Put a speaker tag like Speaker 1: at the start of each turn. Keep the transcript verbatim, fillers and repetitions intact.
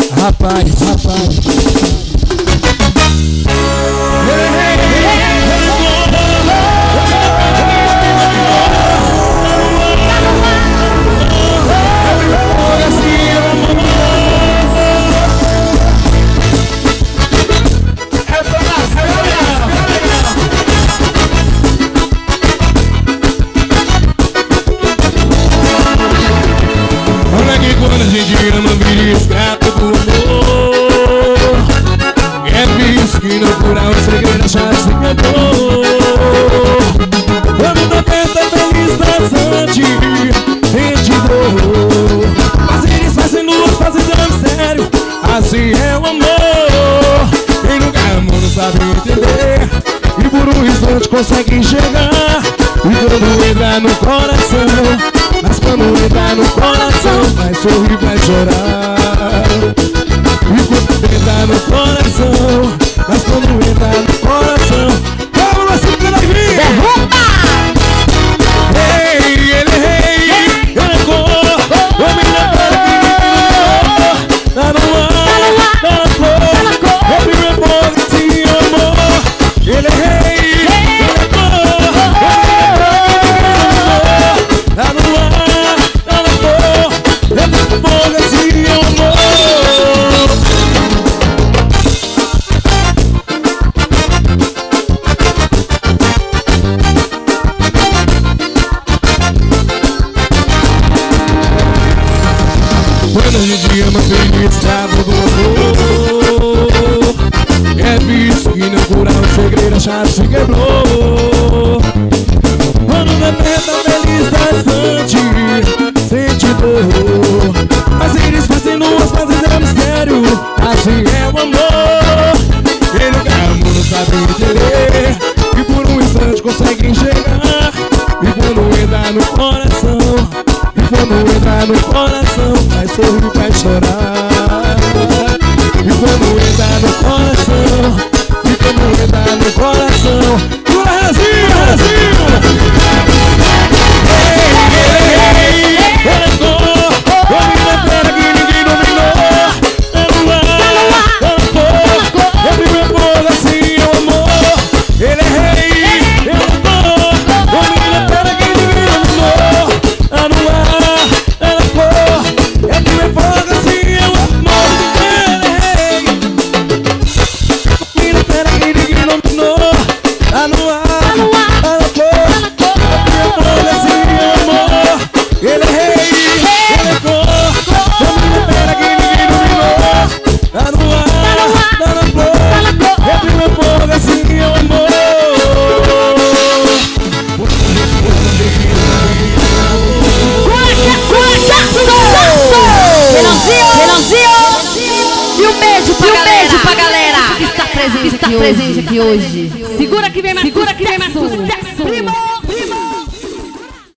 Speaker 1: Rapaz, rapaz.
Speaker 2: Olha que quando a gente ama, vira escravo do amor. É visto que não cura o segredo, já se quebrou. Quando tá perto é feliz, dançante, sente dor. Mas eles fazem duas, fazem exame sério. Assim é o amor. Quem nunca amou não sabe entender. E por um instante consegue enxergar. E quando entra no coração, mas quando entra no coração, vai sorrir, vai chorar. E quando entra no coração, mas quando entra no coração, vamos lá, se pela vinha.
Speaker 3: Derruba!
Speaker 2: Ei, ele é rei, ele é cor. O menino para que me criou. Tá no ar, tá na cor. O primeiro povo se amor. Ele é rei, ele é cor. Tá no ar, tá na cor. O primeiro povo se amor. Quando a gente ama, feliz, escravo do amor. É visto que não cura o segredo, a chave se quebrou. Quando dependa, feliz, dançante, sente dor. Mas eles fazem nuas, fazem é mistério. Assim é o amor. Quem nunca amou não sabe entender. E por um instante consegue enxergar. E quando entra no coração, e quando entra no coração, vai sorrir, vai chorar. E quando entra no coração, e quando entra no coração, pula Rezinho, Rezinho. Ei, ei, ei, ele é cor, domina a terra que ninguém dominou. É no ar, é na cor, é o primeiro povo, assim é o amor. Ele é rei, ele é cor, domina a terra que ninguém dominou. É no ar, é na cor, é o primeiro povo, assim é o amor. Ele é rei, domina a terra que ninguém dominou. É no ar, é na cor, é o primeiro povo, assim é o amor. Ele é rei, ele é cor, domina a terra que ninguém dominou. Tá no ar, tá na flor, é o primeiro povo, assim é o amor.
Speaker 3: Relãozinho, relãozinho. E um beijo pra
Speaker 4: E um
Speaker 3: galera.
Speaker 4: beijo pra galera
Speaker 3: que está presente,
Speaker 4: que está
Speaker 3: aqui,
Speaker 4: presente
Speaker 3: hoje.
Speaker 4: aqui hoje.
Speaker 3: Segura que vem mais
Speaker 4: Segura que vem mais
Speaker 3: sucesso.
Speaker 4: sucesso.